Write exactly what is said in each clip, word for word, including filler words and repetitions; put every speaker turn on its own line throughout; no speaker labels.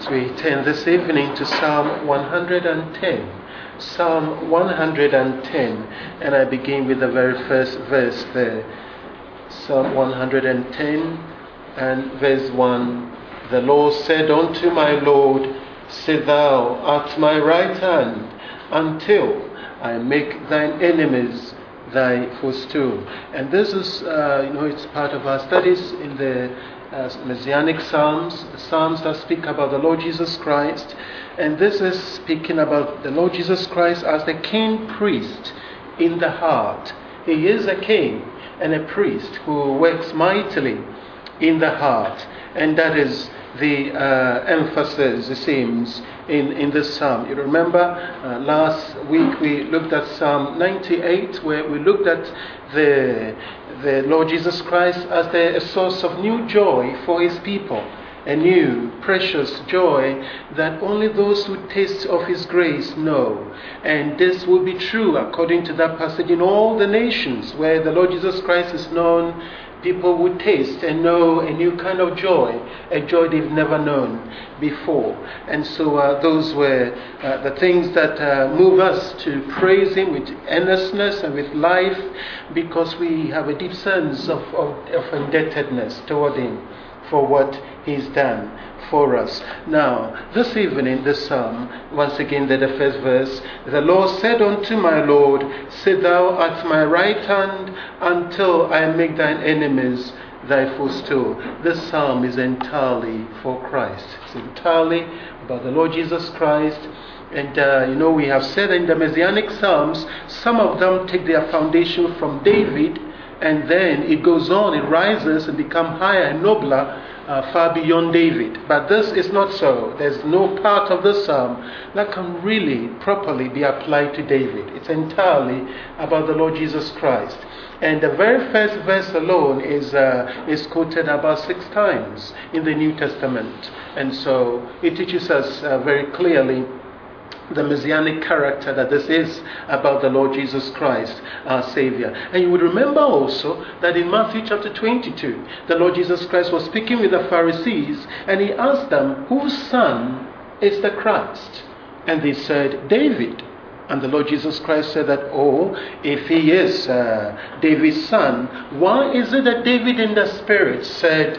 As we turn this evening to Psalm one hundred ten, Psalm one hundred ten, and I begin with the very first verse there. Psalm one hundred ten and verse one. The Lord said unto my Lord, Sit thou at my right hand, until I make thine enemies thy footstool. And this is, uh, you know, it's part of our studies in the uh, Messianic Psalms, the Psalms that speak about the Lord Jesus Christ. And this is speaking about the Lord Jesus Christ as the king priest in the heart. He is a king and a priest who works mightily in the heart. And that is the uh, emphasis, it seems, in, in this psalm. You remember uh, last week we looked at Psalm ninety-eight, where we looked at the, the Lord Jesus Christ as the, a source of new joy for his people. A new, precious joy that only those who taste of his grace know. And this will be true, according to that passage, in all the nations where the Lord Jesus Christ is known. People would taste and know a new kind of joy, a joy they've never known before. And so uh, those were uh, the things that uh, move us to praise him with earnestness and with life, because we have a deep sense of, of, of indebtedness toward him for what he's done for us. Now, this evening, this psalm, once again, the first verse, the Lord said unto my Lord, Sit thou at my right hand, until I make thine enemies thy footstool. This psalm is entirely for Christ. It's entirely about the Lord Jesus Christ. And, uh, you know, we have said in the Messianic Psalms, some of them take their foundation from David, and then it goes on, it rises and becomes higher and nobler, uh, far beyond David. But this is not so. There's no part of the psalm that can really properly be applied to David. It's entirely about the Lord Jesus Christ. And the very first verse alone is uh, is quoted about six times in the New Testament. And so it teaches us uh, very clearly the messianic character that this is about the Lord Jesus Christ, our Savior. And you would remember also that in Matthew chapter twenty-two, the Lord Jesus Christ was speaking with the Pharisees, and he asked them, whose son is the Christ? And they said, David. And the Lord Jesus Christ said that, oh, if he is uh, David's son, why is it that David in the Spirit said,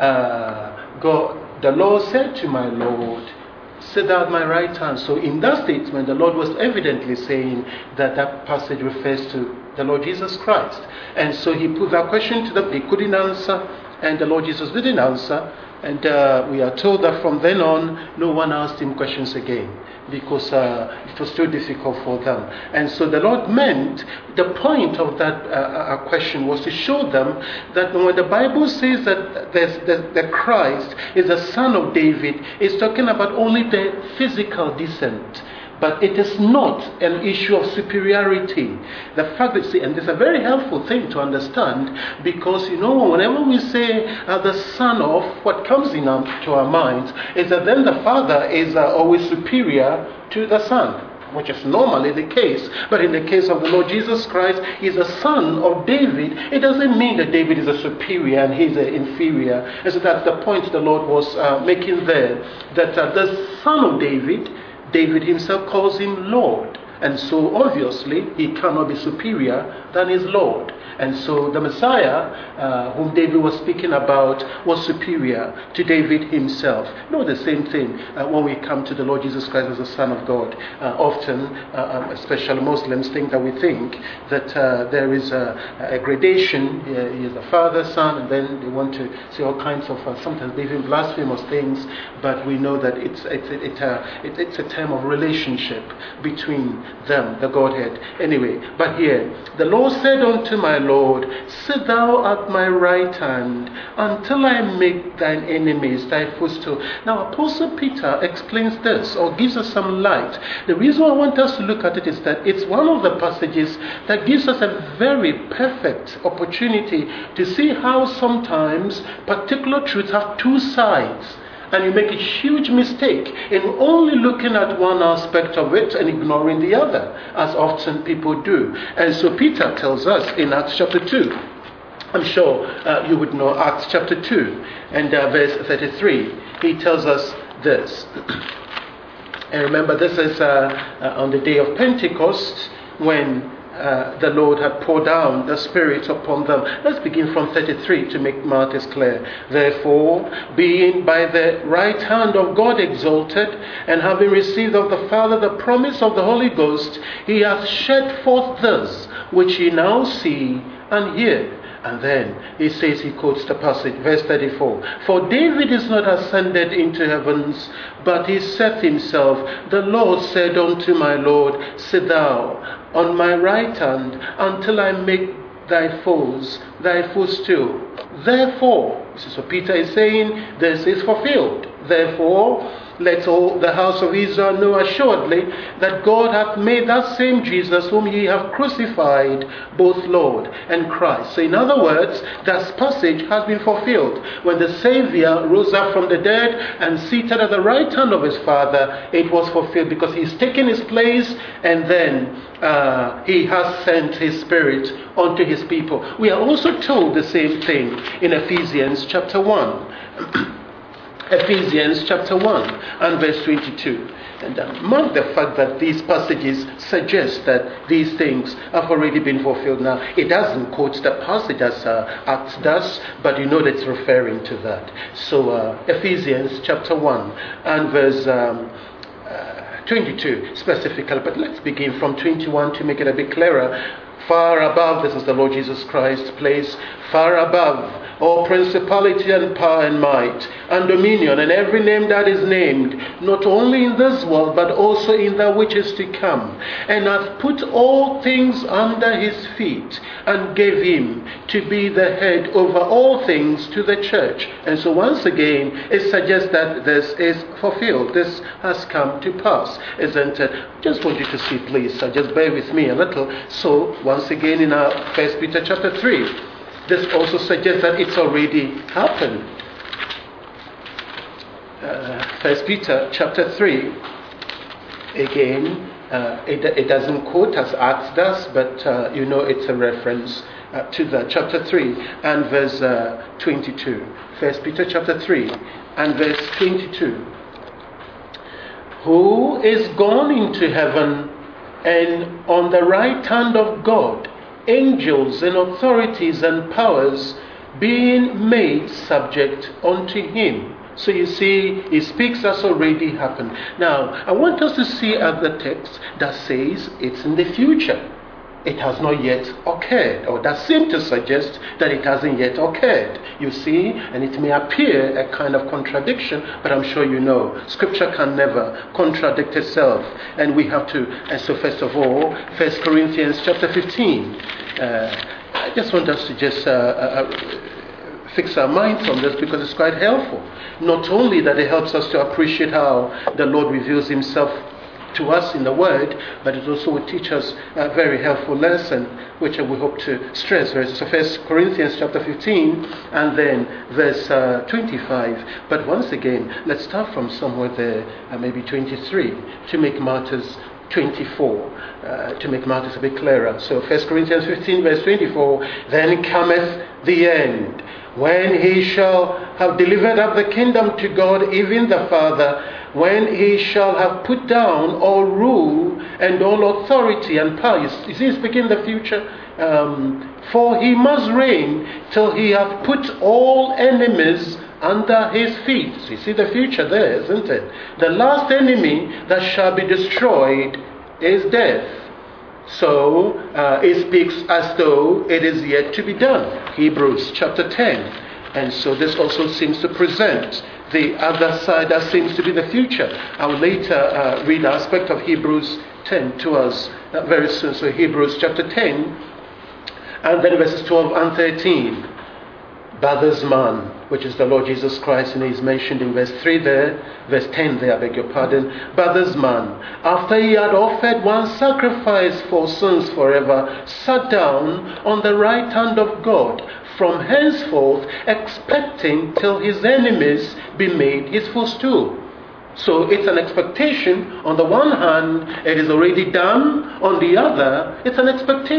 uh, God, the Lord said to my Lord, Sit thou at my right hand. So in that statement, the Lord was evidently saying that that passage refers to the Lord Jesus Christ. And so he put that question to them. They couldn't answer, and the Lord Jesus didn't answer. And uh, we are told that from then on, no one asked him questions again, because uh, it was too difficult for them. And so the Lord meant, the point of that uh, question was to show them that when the Bible says that the, the Christ is the son of David, it's talking about only the physical descent. But it is not an issue of superiority. The fact that, see, and it's a very helpful thing to understand, because, you know, whenever we say uh, the son of, what comes in our, to our minds is that then the father is uh, always superior to the son, which is normally the case. But in the case of the Lord Jesus Christ, he's a son of David. It doesn't mean that David is a superior and he's an inferior. And so that's the point the Lord was uh, making there, that uh, the son of David, David himself calls him Lord. And so obviously he cannot be superior than his Lord. And so the Messiah, uh, whom David was speaking about, was superior to David himself. No, the same thing uh, when we come to the Lord Jesus Christ as the Son of God. Uh, often, uh, um, especially Muslims, think that we think that uh, there is a, a gradation. Uh, he is the Father, Son, and then they want to say all kinds of, uh, sometimes even blasphemous things. But we know that it's, it's, it, uh, it, it's a term of relationship between them, the Godhead. Anyway, but here, the Lord said unto my Lord, Sit thou at my right hand, until I make thine enemies thy footstool. Now, Apostle Peter explains this, or gives us some light. The reason I want us to look at it is that it's one of the passages that gives us a very perfect opportunity to see how sometimes particular truths have two sides. And you make a huge mistake in only looking at one aspect of it and ignoring the other, as often people do. And so Peter tells us in Acts chapter two, I'm sure uh, you would know Acts chapter two and uh, verse thirty-three. He tells us this. And remember, this is uh, uh, on the day of Pentecost, when uh, the Lord had poured down the Spirit upon them. Let's begin from thirty-three to make matters clear. Therefore, being by the right hand of God exalted, and having received of the Father the promise of the Holy Ghost, he hath shed forth this, which ye now see and hear. And then he says, he quotes the passage, verse thirty-four. For David is not ascended into heavens, but he saith himself, the Lord said unto my Lord, sit thou on my right hand, until I make thy foes thy footstool. Therefore, this is what Peter is saying, this is fulfilled. Therefore, let all the house of Israel know assuredly that God hath made that same Jesus whom ye have crucified both Lord and Christ. So in other words, that passage has been fulfilled. When the Savior rose up from the dead and seated at the right hand of his Father, it was fulfilled because he's taken his place, and then uh, he has sent his Spirit unto his people. We are also told the same thing in Ephesians chapter one. Ephesians chapter one and verse twenty-two. And uh, mark the fact that these passages suggest that these things have already been fulfilled. Now, it doesn't quote the passage as uh, Acts does, but you know that it's referring to that. So, uh, Ephesians chapter one and verse um, uh, twenty-two specifically. But let's begin from twenty-one to make it a bit clearer. Far above, this is the Lord Jesus Christ's place, far above all principality and power and might and dominion and every name that is named, not only in this world but also in that which is to come, and hath put all things under his feet, and gave him to be the head over all things to the church. And so once again, it suggests that this is fulfilled. This has come to pass, isn't it? Just want you to see, please, so just bear with me a little. So once again in our First Peter chapter three, this also suggests that it's already happened. Uh, First Peter chapter three, again, uh, it, it doesn't quote as Acts does, but uh, you know it's a reference uh, to that. Chapter three and verse uh, twenty-two. First Peter chapter three and verse twenty-two. Who is gone into heaven, and on the right hand of God, angels and authorities and powers being made subject unto him. So you see, he speaks as already happened. Now, I want us to see other text that says it's in the future. It has not yet occurred, or that seems to suggest that it hasn't yet occurred. You see, and it may appear a kind of contradiction, but I'm sure you know, Scripture can never contradict itself. And we have to, and so first of all, First Corinthians chapter fifteen. Uh, I just want us to just uh, uh, fix our minds on this because it's quite helpful. Not only that it helps us to appreciate how the Lord reveals himself to us in the Word, but it also will teach us a very helpful lesson, which we hope to stress. So First Corinthians chapter fifteen, and then verse uh, twenty-five. But once again, let's start from somewhere there, uh, maybe twenty-three, to make matters twenty-four, uh, to make matters a bit clearer. So First Corinthians fifteen, verse twenty-four. Then cometh the end, when he shall have delivered up the kingdom to God, even the Father, when he shall have put down all rule and all authority and power. Is he speaking the future? Um, for he must reign till he hath put all enemies under his feet. So you see the future there, isn't it? The last enemy that shall be destroyed is death. So uh, it speaks as though it is yet to be done. Hebrews chapter ten. And so this also seems to present the other side that seems to be the future. I will later uh, read an aspect of Hebrews ten to us uh, very soon. So Hebrews chapter ten, and then verses twelve and thirteen. But this man, which is the Lord Jesus Christ, and he's mentioned in verse three there, verse ten there, I beg your pardon. But this man, after he had offered one sacrifice for sins forever, sat down on the right hand of God, from henceforth expecting till his enemies be made his footstool. So it's an expectation. On the one hand, it is already done. On the other, it's an expectation.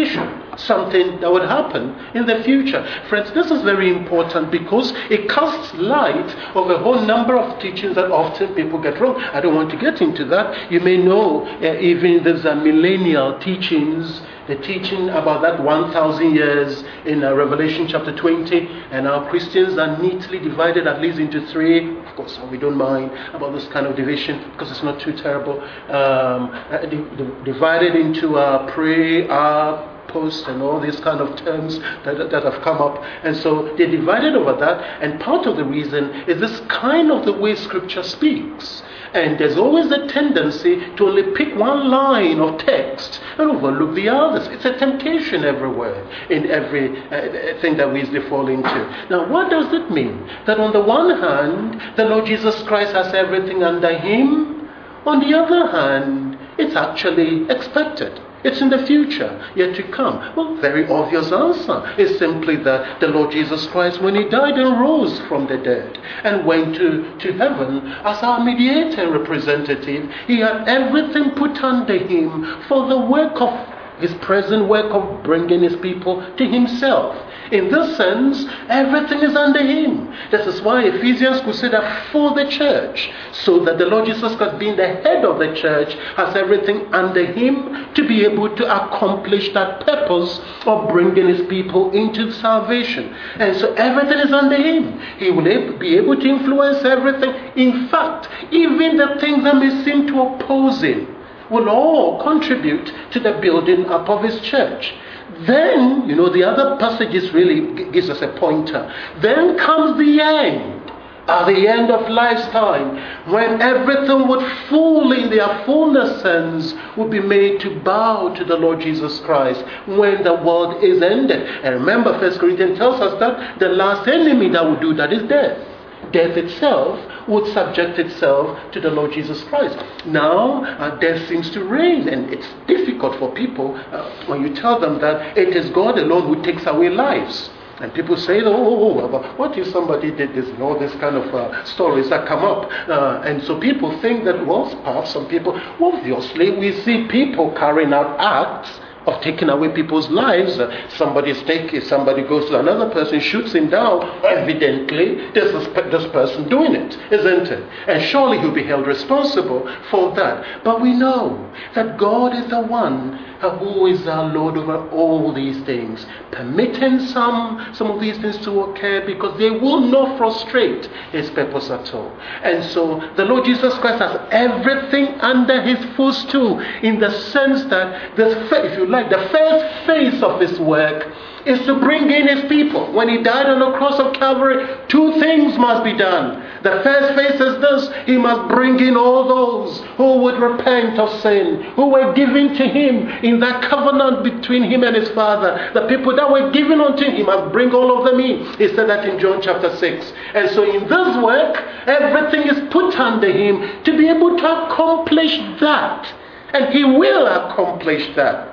something that would happen in the future. Friends, this is very important because it casts light over a whole number of teachings that often people get wrong. I don't want to get into that. You may know uh, even there's a millennial teachings, the teaching about that one thousand years in uh, Revelation chapter twenty, and our Christians are neatly divided at least into three. Of course, we don't mind about this kind of division because it's not too terrible. Um, uh, di- di- divided into uh, pre, uh, post, and all these kind of terms that, that have come up. And so they're divided over that. And part of the reason is this kind of the way Scripture speaks. And there's always a tendency to only pick one line of text and overlook the others. It's a temptation everywhere, in every uh, thing that we easily fall into. Now, what does it mean? That on the one hand, the Lord Jesus Christ has everything under Him. On the other hand, it's actually expected. It's in the future, yet to come. Well, very obvious answer is simply that the Lord Jesus Christ, when He died and rose from the dead and went to, to heaven as our mediator and representative, He had everything put under Him for the work of His present work of bringing His people to Himself. In this sense, everything is under Him. This is why Ephesians could say that for the church, so that the Lord Jesus Christ, being the head of the church, has everything under Him to be able to accomplish that purpose of bringing His people into salvation. And so everything is under Him. He will be able to influence everything. In fact, even the things that may seem to oppose Him will all contribute to the building up of His church. Then, you know, the other passages really g- gives us a pointer. Then comes the end, at the end of life's time, when everything would fully, in their fullness sense, would be made to bow to the Lord Jesus Christ when the world is ended. And remember, First Corinthians tells us that the last enemy that would do that is death. Death itself would subject itself to the Lord Jesus Christ. Now, uh, death seems to reign, and it's difficult for people uh, when you tell them that it is God alone who takes away lives. And people say, oh, oh, oh, what if somebody did this, and all this kind of uh, stories that come up. Uh, and so people think that, well, perhaps some people, obviously, we see people carrying out acts of taking away people's lives. Uh, somebody's taking, somebody goes to another person, shoots him down. Evidently, this is this person doing it, isn't it? And surely he'll be held responsible for that. But we know that God is the one who is our Lord over all these things, permitting some some of these things to occur because they will not frustrate His purpose at all. And so the Lord Jesus Christ has everything under His footstool, in the sense that the, if you like, the first phase of His work is to bring in His people. When He died on the cross of Calvary, two things must be done. The first phase is this: He must bring in all those who would repent of sin, who were given to Him in that covenant between Him and His Father. The people that were given unto Him, He must bring all of them in. He said that in John chapter six. And so in this work, everything is put under Him to be able to accomplish that. And He will accomplish that.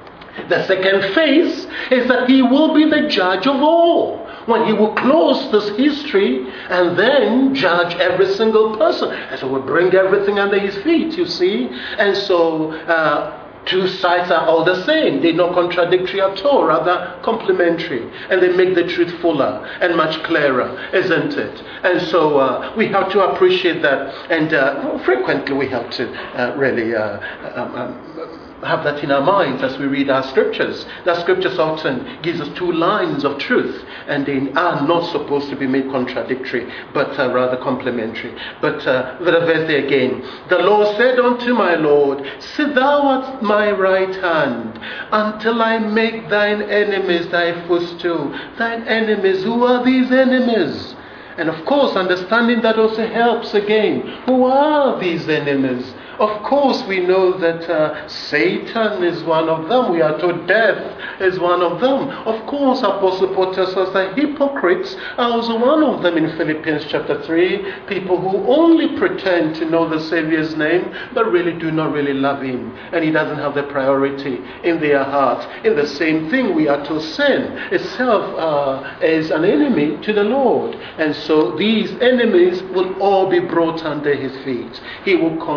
The second phase is that He will be the judge of all, when He will close this history and then judge every single person. And so we'll bring everything under His feet, you see. And so uh, two sides are all the same. They're not contradictory at all, rather complementary. And they make the truth fuller and much clearer, isn't it? And so uh, we have to appreciate that. And uh, frequently we have to uh, really uh, um, um, have that in our minds as we read our scriptures. That scriptures often gives us two lines of truth, and they are not supposed to be made contradictory, but uh, rather complementary. But uh, the verse there again: the Lord said unto my Lord, sit thou at my right hand, until I make thine enemies thy footstool. Thine enemies, who are these enemies? And of course, understanding that also helps again. Who are these enemies? Of course, we know that uh, Satan is one of them. We are told death is one of them. Of course, Apostle Paul tells us that hypocrites are also one of them in Philippians chapter three. People who only pretend to know the Savior's name, but really do not really love Him. And He doesn't have the priority in their hearts. In the same thing, we are told sin itself uh, is an enemy to the Lord. And so these enemies will all be brought under His feet. He will conquer them.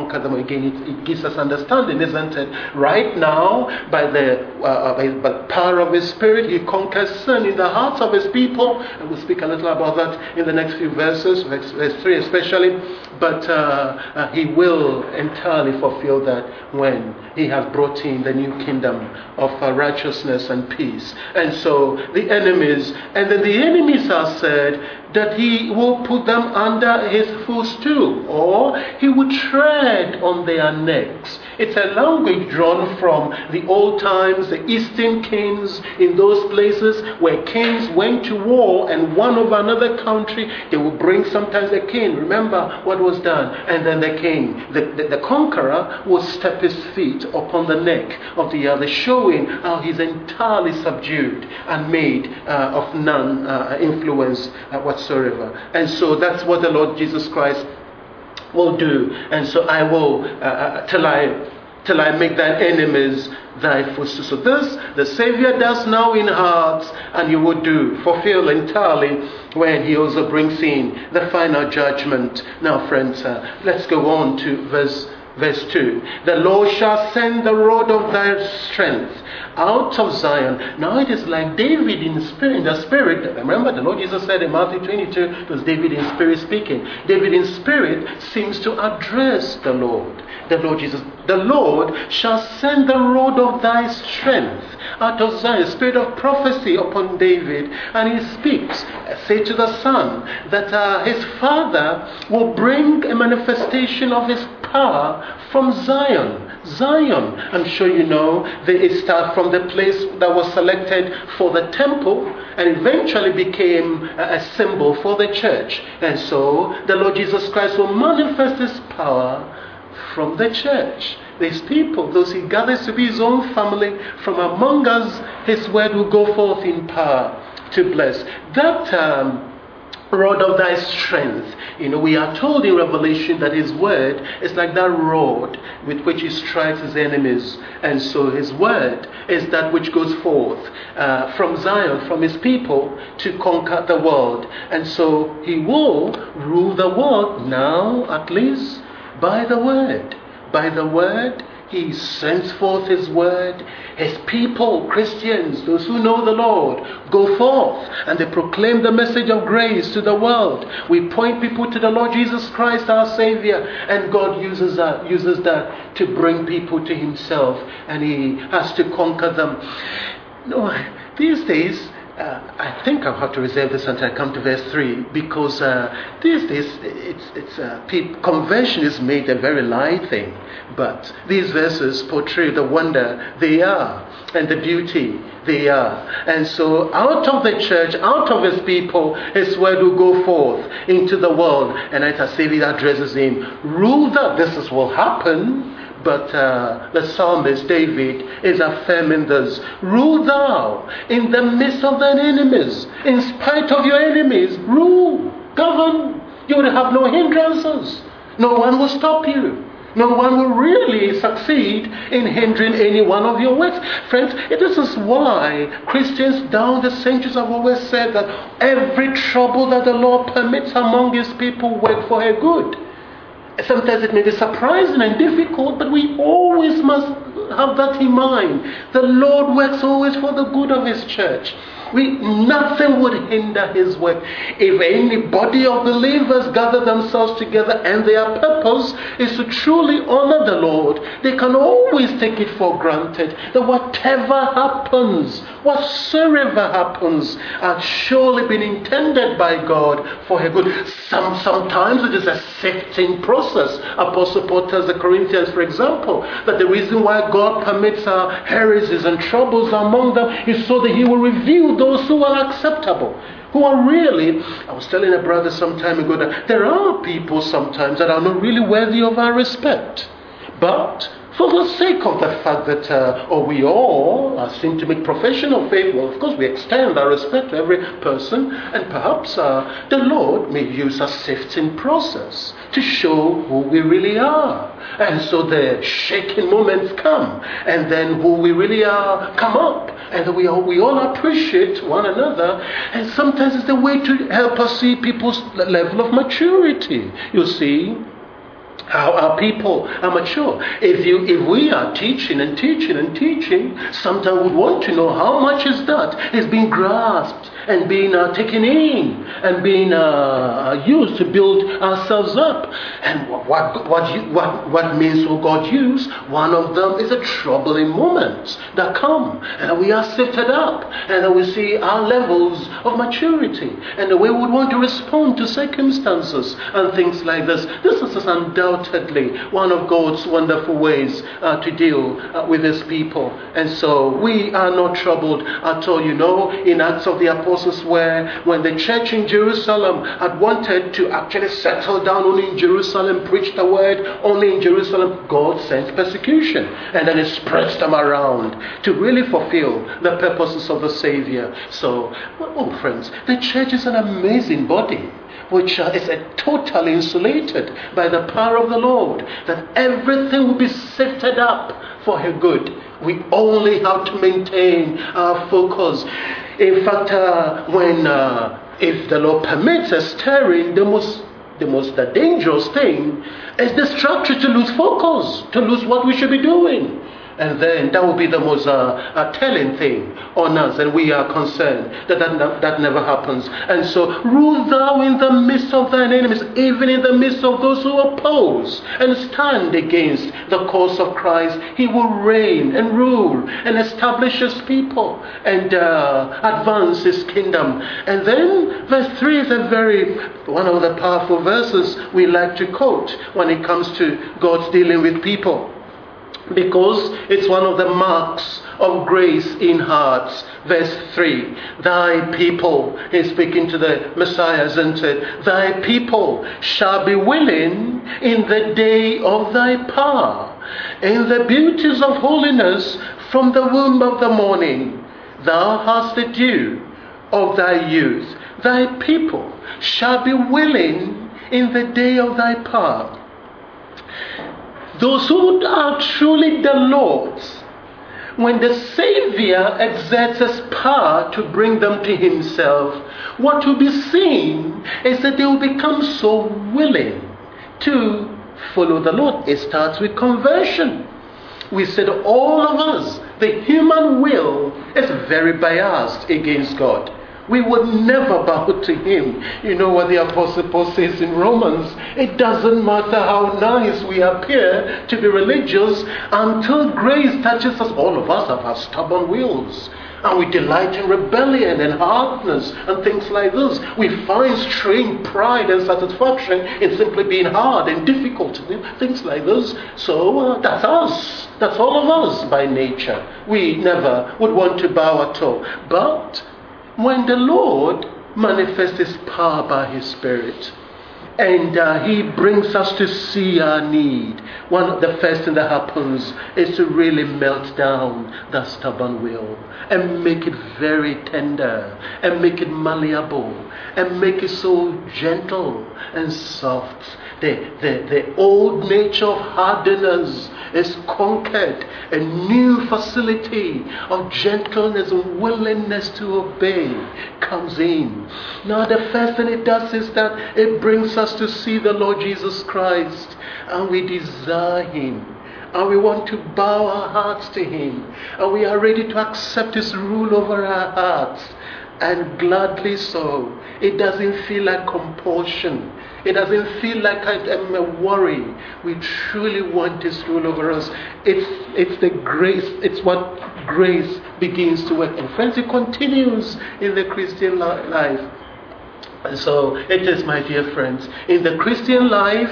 again, it, it gives us understanding, isn't it? Right now, by the, uh, by the power of His Spirit, He conquers sin in the hearts of His people. And we'll speak a little about that in the next few verses, verse three especially. But uh, uh, He will entirely fulfill that when He has brought in the new kingdom of uh, righteousness and peace. And so the enemies, and then the enemies are said that He will put them under His footstool, or He will tread on their necks. It's a language drawn from the old times, the Eastern kings in those places where kings went to war and won over another country. They would bring sometimes the king. Remember what was done. And then the king, the, the, the conqueror, will step his feet upon the neck of the other, showing how he's entirely subdued and made uh, of none uh, influence uh, whatsoever. And so that's what the Lord Jesus Christ will do. And so I will, uh, till I till I make thine enemies thy footstool. So this the Savior does now in hearts, and He will do, fulfill entirely when He also brings in the final judgment. Now, friends, uh, let's go on to verse Verse two. The Lord shall send the rod of thy strength out of Zion. Now it is like David in spirit, in the spirit. Remember, the Lord Jesus said in Matthew twenty-two, it was David in spirit speaking. David in spirit seems to address the Lord. The Lord Jesus. The Lord shall send the rod of thy strength out of Zion, spirit of prophecy upon David. And he speaks, say to the Son, that uh, his Father will bring a manifestation of His power from Zion. Zion, I'm sure you know, they, it started from the place that was selected for the temple and eventually became a, a symbol for the church. And so the Lord Jesus Christ will manifest His power from the church. These people, those He gathers to be His own family, from among us, His word will go forth in power to bless. That um, rod of thy strength. You know, we are told in Revelation that His word is like that rod with which He strikes His enemies. And so His word is that which goes forth uh, from Zion, from His people, to conquer the world. And so He will rule the world now, at least, by the word. By the word, He sends forth His word. His people, Christians, those who know the Lord, go forth and they proclaim the message of grace to the world. We point people to the Lord Jesus Christ, our Savior, and God uses that, uses that to bring people to Himself, and He has to conquer them. No, these days, Uh, I think I'll have to reserve this until I come to verse three, because uh, these days it's, it's, uh, conversion is made a very light thing. But these verses portray the wonder they are and the beauty they are. And so out of the church, out of His people, His word will go forth into the world. And as our Savior addresses him, rule that this is will happen. But uh, the psalmist David is affirming this. Rule thou in the midst of thine enemies. In spite of your enemies, rule, govern. You will have no hindrances. No one will stop you. No one will really succeed in hindering any one of your works. Friends, this is why Christians down the centuries have always said that every trouble that the Lord permits among His people work for her good. Sometimes it may be surprising and difficult, but we always must have that in mind. The Lord works always for the good of His church. We, nothing would hinder His work. If any body of believers gather themselves together and their purpose is to truly honor the Lord, they can always take it for granted that whatever happens, whatsoever happens, has surely been intended by God for her good. Some, sometimes it is a sifting process. Apostle Paul tells the Corinthians, for example, that the reason why God permits uh, heresies and troubles among them is so that He will reveal those who are acceptable, who are really, I was telling a brother some time ago that there are people sometimes that are not really worthy of our respect. But for the sake of the fact that, uh, or we all uh, seem to make profession of faith, well, of course we extend our respect to every person, and perhaps uh, the Lord may use a sifting process to show who we really are. And so the shaking moments come, and then who we really are come up, and we all, we all appreciate one another, and sometimes it's the way to help us see people's level of maturity. You see, How our people are mature. If you, if we are teaching and teaching and teaching, sometimes we want to know how much is that is being grasped and being uh, taken in and being uh, used to build ourselves up. And what what what, you, what what means will God use? One of them is the troubling moments that come, and we are sifted up, and then we see our levels of maturity and the way we would want to respond to circumstances and things like this. This is undoubtedly one of God's wonderful ways uh, to deal uh, with His people, and so we are not troubled at all. You know, in Acts of the Apostles, where when the church in Jerusalem had wanted to actually settle down only in Jerusalem, preach the word only in Jerusalem, God sent persecution, and then it spreads them around to really fulfill the purposes of the Savior. So, oh friends, the church is an amazing body, which uh, is uh, totally insulated by the power of the Lord, that everything will be sifted up for her good. We only have to maintain our focus. In fact, uh, when uh, if the Lord permits a stirring, the most the most uh, dangerous thing is distraction, to lose focus, to lose what we should be doing. And then that will be the most uh, uh, telling thing on us, and we are concerned that that, ne- that never happens. And so, rule thou in the midst of thine enemies, even in the midst of those who oppose and stand against the cause of Christ. He will reign and rule and establish His people and uh, advance His kingdom. And then verse three is a very, one of the powerful verses we like to quote when it comes to God's dealing with people, because it's one of the marks of grace in hearts. Verse three, thy people, he's speaking to the Messiah, isn't it? Thy people shall be willing in the day of thy power, in the beauties of holiness from the womb of the morning. Thou hast the dew of thy youth. Thy people shall be willing in the day of thy power. Those who are truly the Lord's, when the Savior exerts His power to bring them to Himself, what will be seen is that they will become so willing to follow the Lord. It starts with conversion. We said all of us, the human will is very biased against God. We would never bow to Him. You know what the Apostle Paul says in Romans? It doesn't matter how nice we appear to be religious, until grace touches us. All of us have had stubborn wills, and we delight in rebellion and hardness and things like this. We find strange pride and satisfaction in simply being hard and difficult, things like this. So uh, that's us. That's all of us by nature. We never would want to bow at all. But when the Lord manifests His power by His Spirit, and uh, He brings us to see our need, one of the first thing that happens is to really melt down that stubborn will and make it very tender and make it malleable and make it so gentle and soft. The, the, the old nature of hardness is conquered. A new facility of gentleness and willingness to obey comes in. Now the first thing it does is that it brings us to see the Lord Jesus Christ, and we desire Him, and we want to bow our hearts to Him, and we are ready to accept His rule over our hearts, and gladly so. It doesn't feel like compulsion. It doesn't feel like I'm a worry. We truly want His rule over us. It's it's the grace. It's what grace begins to work. And friends, it continues in the Christian life. And so it is, my dear friends, in the Christian life,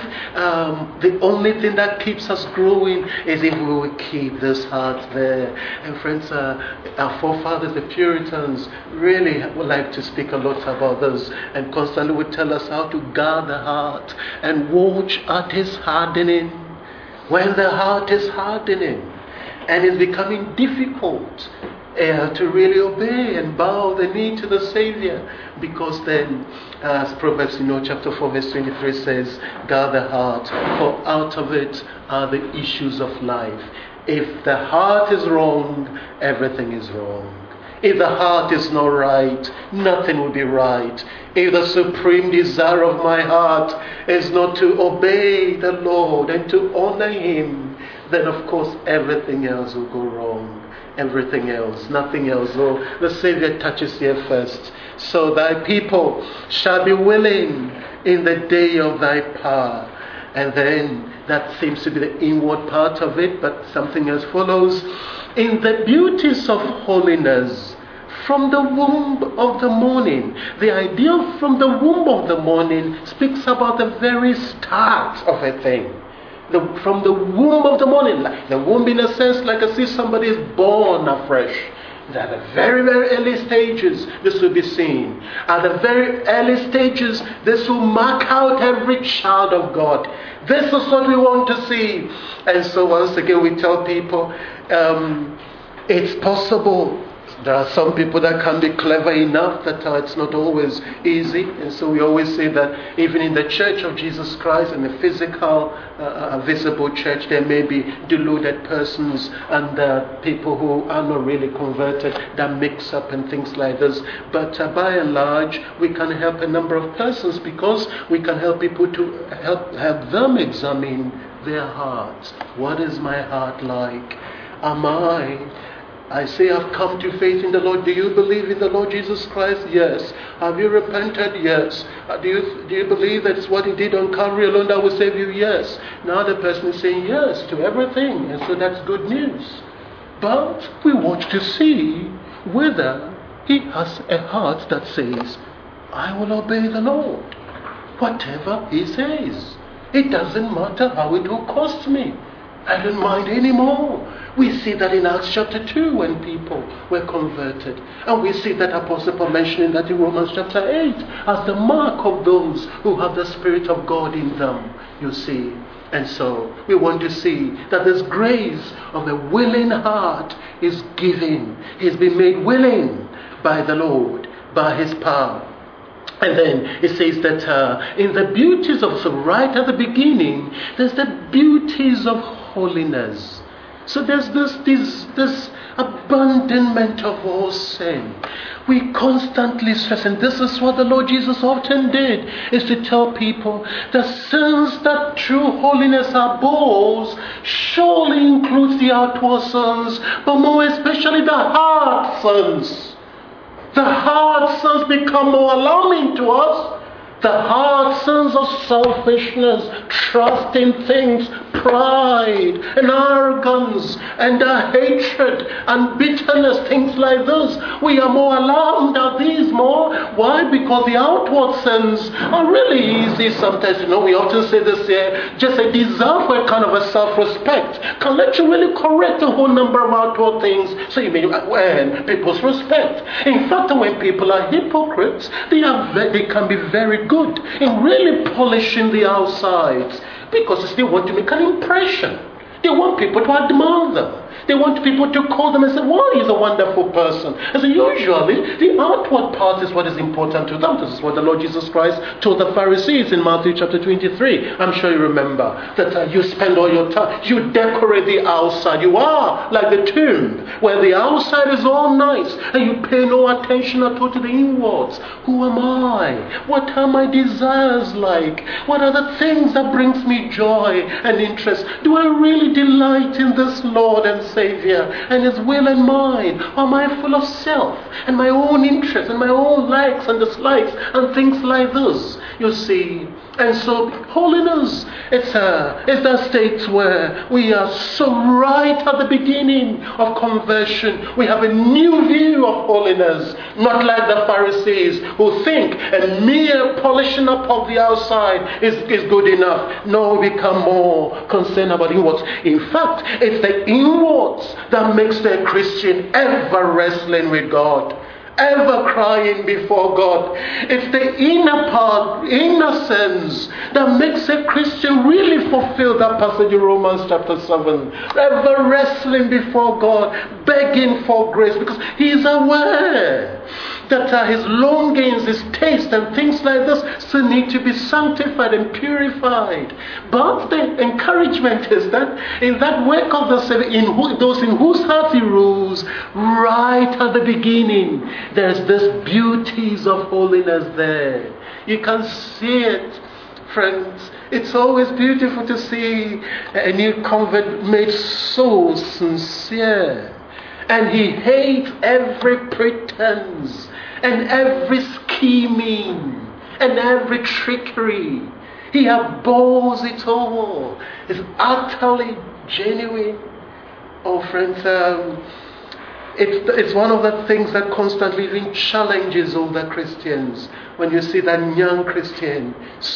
um, the only thing that keeps us growing is if we will keep this heart there. And friends, uh, our forefathers, the Puritans, really would like to speak a lot about this, and constantly would tell us how to guard the heart and watch at its hardening. When the heart is hardening and is becoming difficult Uh, to really obey and bow the knee to the Savior, because then, as Proverbs, you know, chapter four, verse twenty-three says, guard the heart, for out of it are the issues of life. If the heart is wrong, everything is wrong. If the heart is not right, nothing will be right. If the supreme desire of my heart is not to obey the Lord and to honor Him, then of course everything else will go wrong. Everything else, nothing else. So the Savior touches here first. So thy people shall be willing in the day of thy power. And then that seems to be the inward part of it, but something else follows. In the beauties of holiness, from the womb of the morning. The idea from the womb of the morning speaks about the very start of a thing. The, from the womb of the morning. Like the womb in a sense, like I see somebody is born afresh. At the very, very early stages, this will be seen. At the very early stages, this will mark out every child of God. This is what we want to see. And so once again, we tell people, um, it's possible. There are some people that can be clever enough that uh, it's not always easy. And so we always say that even in the Church of Jesus Christ, in the physical, uh, visible church, there may be deluded persons and uh, people who are not really converted that mix up and things like this. But uh, by and large, we can help a number of persons because we can help people to help, help them examine their hearts. What is my heart like? Am I... I say I've come to faith in the Lord. Do you believe in the Lord Jesus Christ? Yes. Have you repented? Yes. Uh, do you do you believe that it's what He did on Calvary alone that will save you? Yes. Now the person is saying yes to everything, and so that's good news. But we want to see whether he has a heart that says, I will obey the Lord. Whatever He says. It doesn't matter how it will cost me. I don't mind anymore. We see that in Acts chapter two when people were converted. And we see that Apostle Paul mentioning that in Romans chapter eight as the mark of those who have the Spirit of God in them, you see. And so we want to see that this grace of the willing heart is given. He's been made willing by the Lord, by His power. And then it says that uh, in the beauties of, so right at the beginning, there's the beauties of holiness. So there's this, this, this abandonment of all sin. We constantly stress, and this is what the Lord Jesus often did, is to tell people the sins that true holiness abhors surely includes the outward sins, but more especially the heart sins. The heart sins become more alarming to us. The heart sins of selfishness, trust in things, pride and arrogance and uh, hatred and bitterness, things like this. We are more alarmed at these more. Why? Because the outward sins are really easy sometimes. You know, we often say this here, just a desire for a kind of a self-respect can let you really correct a whole number of outward things. So you may earn people's respect. In fact, when people are hypocrites, they, are ve- they can be very good in really polishing the outsides because they still want to make an impression. They want people to admire them. They want people to call them and say, well, he's a wonderful person. And so usually, the outward part is what is important to them. This is what the Lord Jesus Christ told the Pharisees in Matthew chapter twenty-three. I'm sure you remember that uh, you spend all your time, you decorate the outside. You are like the tomb, where the outside is all nice, and you pay no attention at all to the inwards. Who am I? What are my desires like? What are the things that brings me joy and interest? Do I really delight in this Lord and Savior and His will and mine? Or am I full of self and my own interests and my own likes and dislikes and things like this? You see, and so holiness, it's a, it's a state where we are so right at the beginning of conversion. We have a new view of holiness, not like the Pharisees who think a mere polishing up of the outside is, is good enough. No, we become more concerned about inwards. In fact, it's the inwards that makes the Christian ever wrestling with God, ever crying before God. It's the inner part, inner sense, that makes a Christian really fulfill that passage in Romans chapter seven. Ever wrestling before God, begging for grace, because he is aware that uh, his longings, his taste, and things like this still need to be sanctified and purified. But the encouragement is that in that work of the Savior, in who, those in whose hearts he rules, right at the beginning, there's this beauties of holiness there. You can see it, friends. It's always beautiful to see a new convert made so sincere. And he hates every pretense and every scheming and every trickery. He abhors it all. It's utterly genuine. Oh, friends, um, it's, it's one of the things that constantly even challenges older Christians. When you see that young Christian,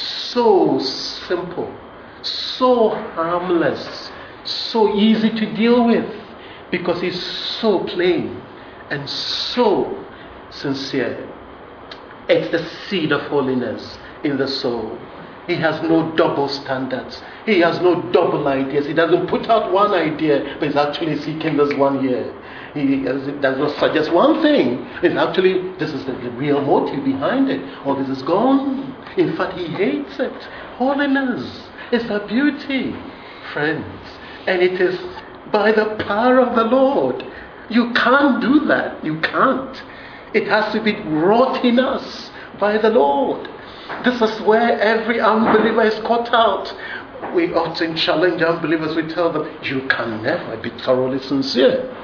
so simple, so harmless, so easy to deal with, because he's so plain and so sincere. It's the seed of holiness in the soul. He has no double standards. He has no double ideas. He doesn't put out one idea, but he's actually seeking this one here. He does not suggest one thing. It's actually, this is the, the real motive behind it. Or this is gone. In fact, he hates it. Holiness is a beauty, friends. And it is by the power of the Lord. You can't do that. You can't. It has to be wrought in us by the Lord. This is where every unbeliever is caught out. We often challenge unbelievers. We tell them, you can never be thoroughly sincere.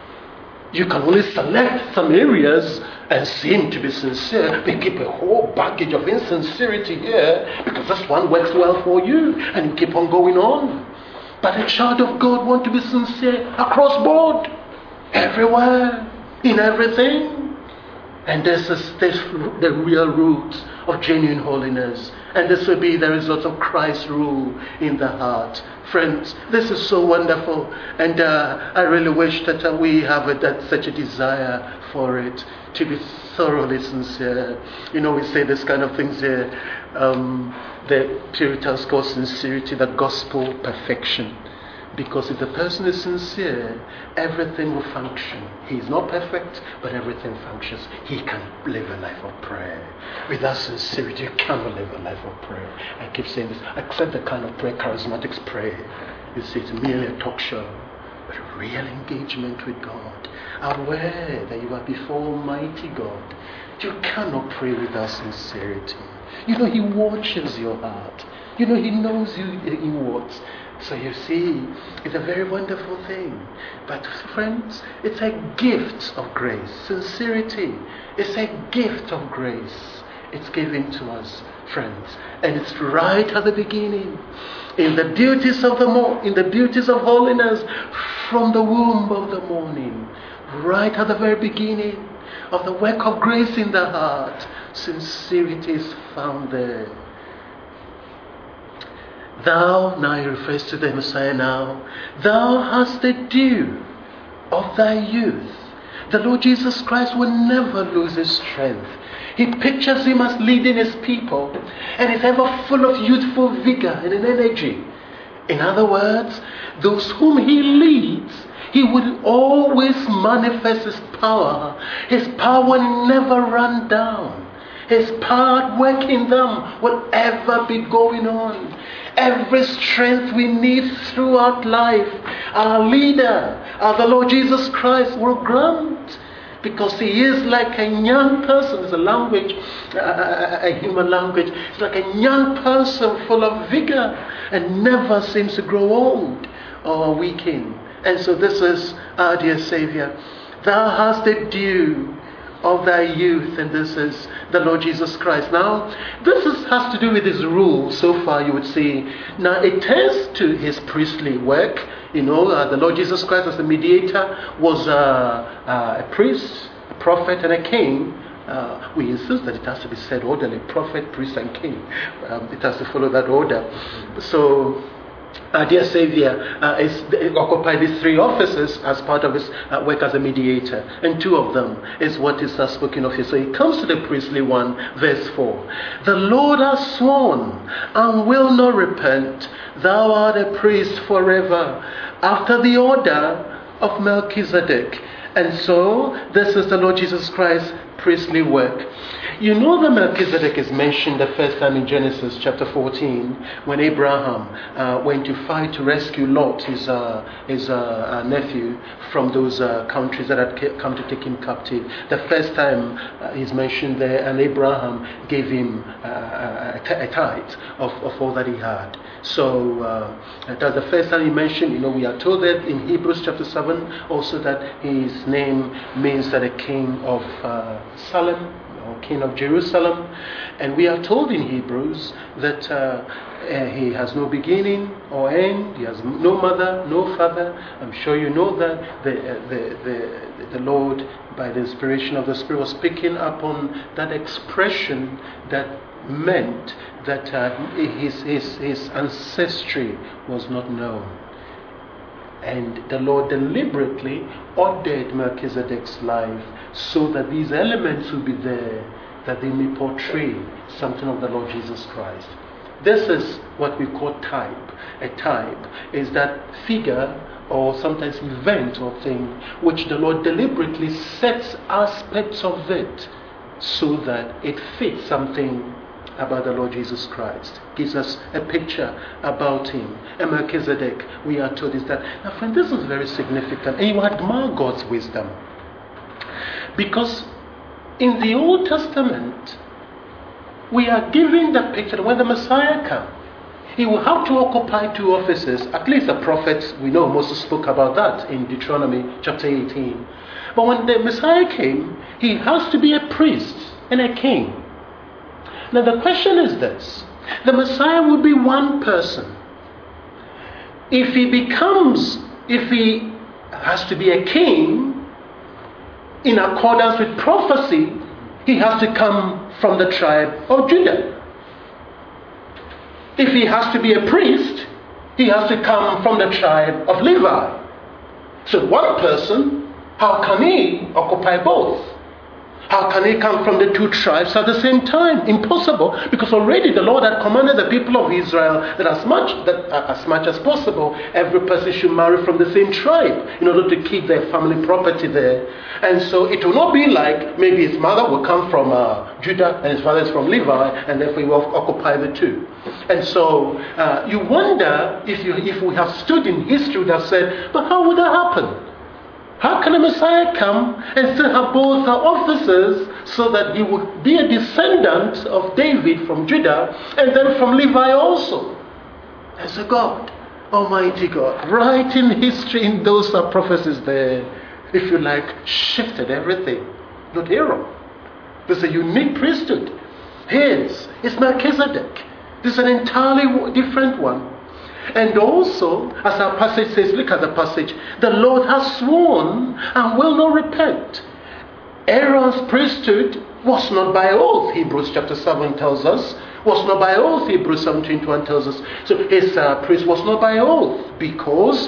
You can only select some areas and seem to be sincere, but keep a whole baggage of insincerity here because this one works well for you, and you keep on going on. But a child of God wants to be sincere across board, everywhere, in everything. And this is this, the real root of genuine holiness. And this will be the result of Christ's rule in the heart. Friends, this is so wonderful. And uh, I really wish that uh, we have a, that, such a desire for it, to be thoroughly sincere. You know, we say this kind of things here. Um, the Puritans call sincerity the gospel perfection. Because if the person is sincere, everything will function. He is not perfect, but everything functions. He can live a life of prayer. Without sincerity, you cannot live a life of prayer. I keep saying this. Accept the kind of prayer charismatics pray. You see, it's merely a talk show. But a real engagement with God. Aware that you are before Almighty God. You cannot pray without sincerity. You know, He watches your heart. You know, He knows you inwards. So you see, it's a very wonderful thing. But friends, it's a gift of grace. Sincerity is a gift of grace. It's given to us, friends. And it's right at the beginning. In the beauties of the mo- in the beauties of holiness from the womb of the morning. Right at the very beginning of the work of grace in the heart. Sincerity is found there. Thou, now he refers to the Messiah now, thou hast the dew of thy youth. The Lord Jesus Christ will never lose his strength. He pictures him as leading his people and is ever full of youthful vigor and energy. In other words, those whom he leads, he will always manifest his power. His power will never run down. His power at work in them will ever be going on. Every strength we need throughout life, our leader, our the Lord Jesus Christ, will grant. Because he is like a young person. It's a language, a, a human language. It's like a young person full of vigor and never seems to grow old or weaken. And so this is our dear Savior. Thou hast the dew of thy youth, and this is the Lord Jesus Christ. Now, this is, has to do with his rule so far, you would see. Now, it turns to his priestly work. You know, uh, the Lord Jesus Christ as the mediator was uh, uh, a priest, a prophet, and a king. Uh, we insist that it has to be said orderly: prophet, priest, and king. Um, it has to follow that order. So, our dear Savior uh, is, occupied these three offices as part of his uh, work as a mediator, and two of them is what is uh, spoken of here. So he comes to the priestly one, verse four. The Lord has sworn and will not repent. Thou art a priest forever, after the order of Melchizedek. And so, this is the Lord Jesus Christ priestly work. You know that Melchizedek is mentioned the first time in Genesis chapter fourteen when Abraham uh, went to fight to rescue Lot, his, uh, his uh, uh, nephew, from those uh, countries that had come to take him captive. The first time uh, he's mentioned there, and Abraham gave him uh, a, a tithe of, of all that he had. So uh, that's the first time he mentioned. You know, we are told that in Hebrews chapter seven also that his name means that a king of uh, Salem, or king of Jerusalem. And we are told in Hebrews that uh, uh, he has no beginning or end, he has no mother, no father. I'm sure you know that the, uh, the, the, the Lord, by the inspiration of the Spirit, was picking up on that expression that meant that uh, his, his, his ancestry was not known. And the Lord deliberately ordered Melchizedek's life so that these elements will be there, that they may portray something of the Lord Jesus Christ. This is what we call type. A type is that figure or sometimes event or thing which the Lord deliberately sets aspects of it so that it fits something about the Lord Jesus Christ, gives us a picture about him. And Melchizedek, we are told, is that, now friend, this is very significant, and you admire God's wisdom, because in the Old Testament we are given the picture that when the Messiah comes, he will have to occupy two offices. At least the prophets, we know Moses spoke about that in Deuteronomy chapter eighteen. But when the Messiah came, he has to be a priest and a king. Now the question is this: the Messiah will be one person. If he becomes, if he has to be a king, in accordance with prophecy, he has to come from the tribe of Judah. If he has to be a priest, he has to come from the tribe of Levi. So one person, how can he occupy both? How can he come from the two tribes at the same time? Impossible, because already the Lord had commanded the people of Israel that as much that uh, as much as possible, every person should marry from the same tribe in order to keep their family property there. And so it will not be like maybe his mother will come from uh, Judah and his father is from Levi, and therefore he will occupy the two. And so uh, you wonder if you if we have stood in history, would have said, but how would that happen? How can a Messiah come and still have both offices so that he would be a descendant of David from Judah and then from Levi also? And so God, Almighty God, right in history, in those are prophecies there, if you like, shifted everything. Not Aaron. There's a unique priesthood. His is Melchizedek. This is an entirely different one. And also, as our passage says, look at the passage, the Lord has sworn and will not repent. Aaron's priesthood was not by oath, Hebrews chapter seven tells us. Was not by oath, Hebrews seven twenty-one tells us. So his uh, priest was not by oath, because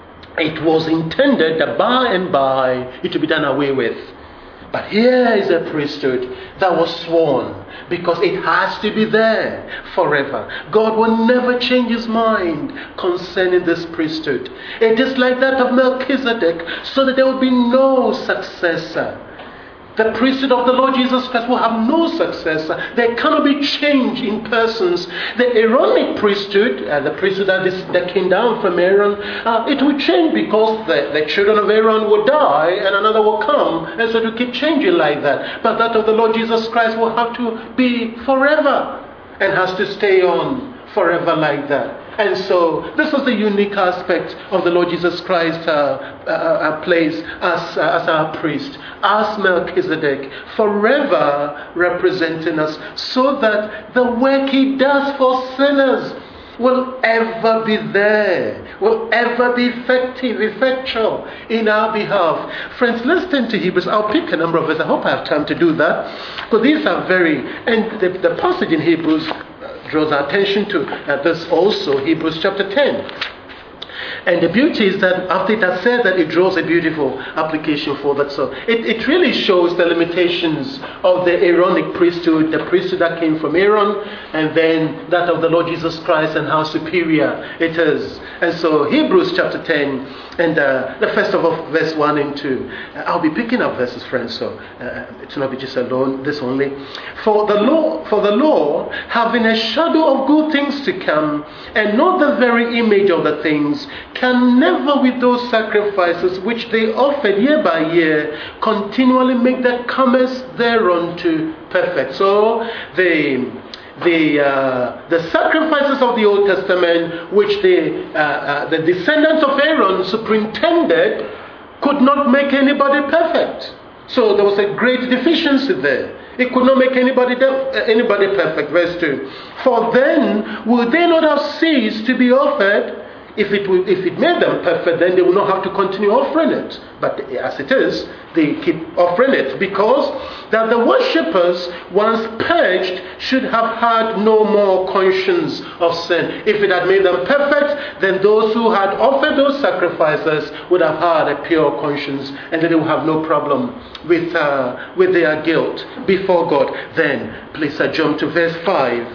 it was intended that by and by it to be done away with. But here is a priesthood that was sworn, because it has to be there forever. God will never change his mind concerning this priesthood. It is like that of Melchizedek, so that there will be no successor. The priesthood of the Lord Jesus Christ will have no successor. There cannot be change in persons. The Aaronic priesthood, uh, the priesthood that, is, that came down from Aaron, uh, it will change because the, the children of Aaron will die and another will come. And so it will keep changing like that. But that of the Lord Jesus Christ will have to be forever and has to stay on forever like that. And so this was the unique aspect of the Lord Jesus Christ uh, uh, uh, place as, uh, as our priest, as Melchizedek, forever representing us, so that the work he does for sinners will ever be there, will ever be effective, effectual in our behalf. Friends, let's turn to Hebrews. I'll pick a number of verses. I hope I have time to do that, because these are very, and the, the passage in Hebrews draws our attention to uh, this also, Hebrews chapter ten. And the beauty is that after it has said that, it draws a beautiful application for that. So it, it really shows the limitations of the Aaronic priesthood, the priesthood that came from Aaron, and then that of the Lord Jesus Christ, and how superior it is. And so Hebrews chapter ten, and uh, the first of all, verse one and two. Uh, I'll be picking up verses, friends, so uh, it will not be just alone, this only. For the law, for the law, having a shadow of good things to come, and not the very image of the things, can never with those sacrifices which they offered year by year continually make the comers thereunto perfect. So the the uh, the sacrifices of the Old Testament, which the uh, uh, the descendants of Aaron superintended, could not make anybody perfect. So there was a great deficiency there. It could not make anybody de- anybody perfect. Verse two. For then would they not have ceased to be offered? If it will, if it made them perfect, then they will not have to continue offering it. But as it is, they keep offering it, because that the worshippers, once purged, should have had no more conscience of sin. If it had made them perfect, then those who had offered those sacrifices would have had a pure conscience, and then they would have no problem with uh, with their guilt before God. Then, please uh, jump to verse five.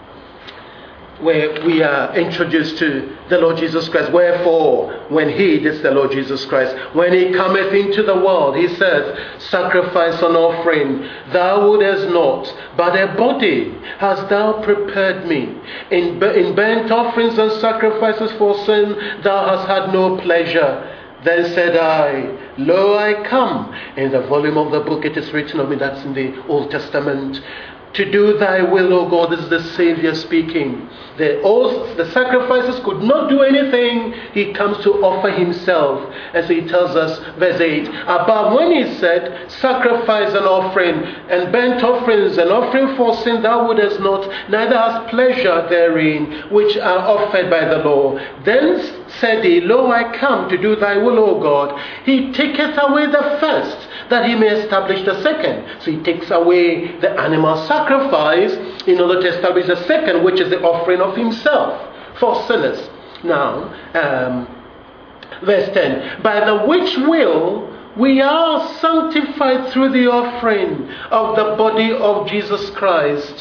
Where we are introduced to the Lord Jesus Christ. Wherefore, when he, this is the Lord Jesus Christ, when he cometh into the world, he says, sacrifice and offering thou wouldest not, but a body hast thou prepared me. In, in burnt offerings and sacrifices for sin thou hast had no pleasure. Then said I, Lo, I come. In the volume of the book it is written of me, that's in the Old Testament. To do thy will, O God. This is the Savior speaking. The, oath, the sacrifices could not do anything. He comes to offer himself. As he tells us, verse eight. Above, when he said, sacrifice and offering, and burnt offerings, and offering for sin thou wouldest not, neither hast pleasure therein, which are offered by the law. Then said he, Lo, I come to do thy will, O God. He taketh away the first, that he may establish the second. So he takes away the animal sacrifice in order to establish the second, which is the offering of himself for sinners. Now, um, verse ten. By the which will we are sanctified through the offering of the body of Jesus Christ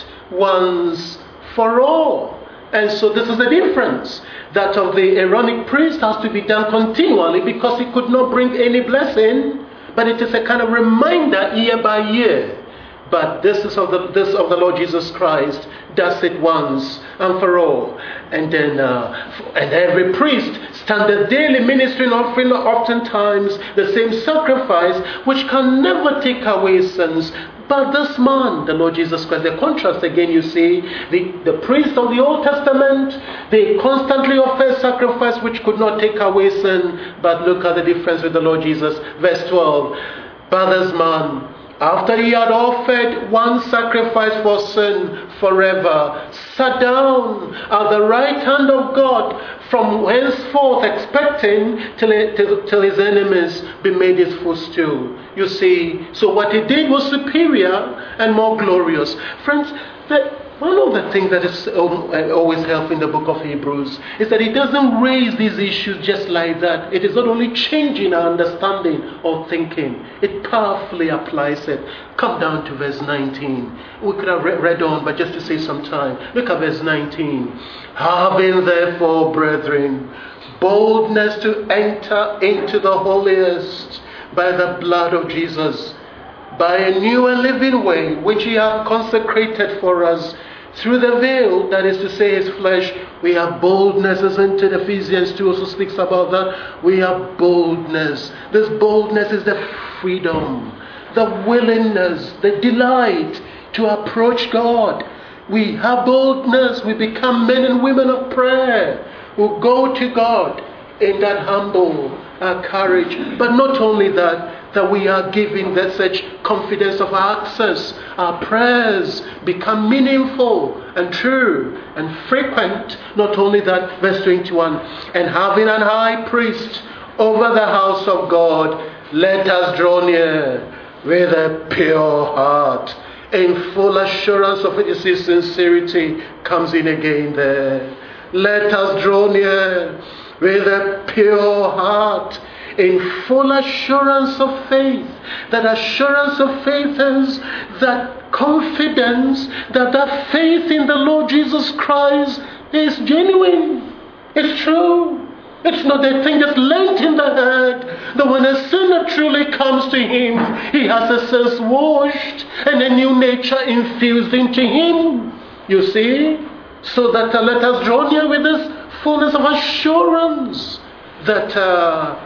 once for all. And so this is the difference. That of the Aaronic priest has to be done continually, because he could not bring any blessing. But it is a kind of reminder year by year. But this is of the this of the Lord Jesus Christ does it once and for all. And then uh, and every priest standeth daily ministering, offering oftentimes the same sacrifice, which can never take away sins. But this man, the Lord Jesus Christ, the contrast again, you see, the, the priests of the Old Testament, they constantly offer sacrifice which could not take away sin. But look at the difference with the Lord Jesus. Verse twelve. But this man, after he had offered one sacrifice for sin forever, sat down at the right hand of God, from henceforth expecting till, it, till, till his enemies be made his footstool. You see, so what he did was superior and more glorious. Friends, the, one of the things that is always helpful in the book of Hebrews is that it doesn't raise these issues just like that. It is not only changing our understanding or thinking, it powerfully applies it. Come down to verse nineteen. We could have read on, but just to save some time, look at verse nineteen. Having therefore, brethren, boldness to enter into the holiest by the blood of Jesus, by a new and living way, which he hath consecrated for us through the veil, that is to say, his flesh. We have boldness, isn't it? Ephesians two also speaks about that. We have boldness. This boldness is the freedom, the willingness, the delight to approach God. We have boldness. We become men and women of prayer who go to God in that humble uh, courage. But not only that, that we are given that such confidence of access. Our prayers become meaningful and true and frequent. Not only that, verse twenty-one, and having an high priest over the house of God, let us draw near with a pure heart, in full assurance of it. You see, sincerity comes in again there. Let us draw near with a pure heart, in full assurance of faith. That assurance of faith is that confidence that that faith in the Lord Jesus Christ is genuine. It's true. It's not a thing that's lent in the head. That when a sinner truly comes to him, he has his sins washed and a new nature infused into him. You see? So that uh, let us draw near with this fullness of assurance that uh,